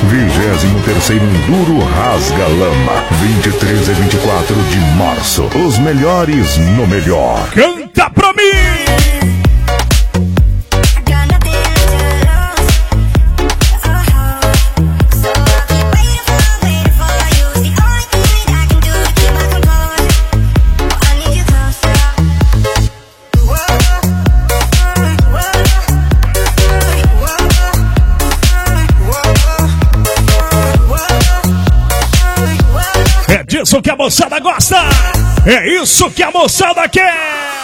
23º Enduro Rasga Lama, 23 e 24 de março. Os melhores no melhor. Canta pra mim! É disso que a moçada gosta! É isso que a moçada quer!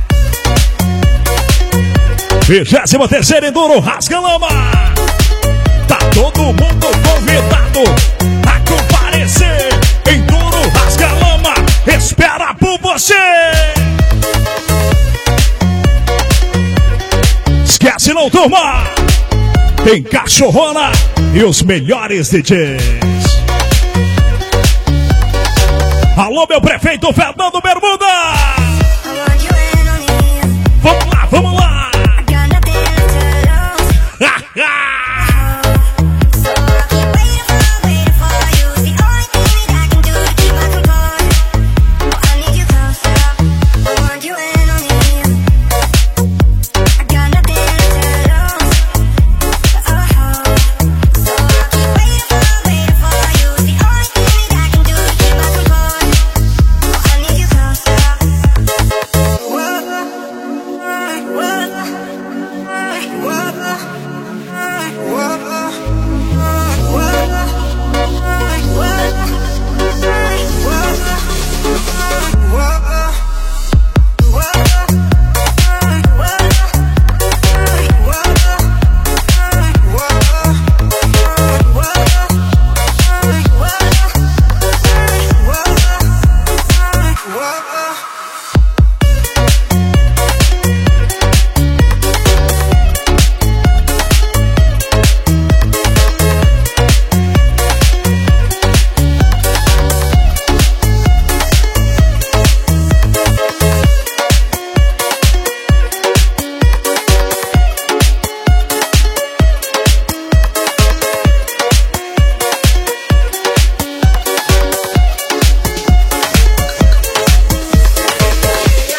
23º Enduro Rasga Lama! Tá todo mundo convidado a comparecer! Enduro Rasga Lama espera por você! Esquece não, turma! Tem cachorrona e os melhores DJs! Alô, meu prefeito Fernando Bermuda! Vamos lá, vamos lá!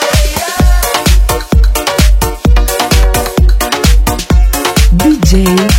DJ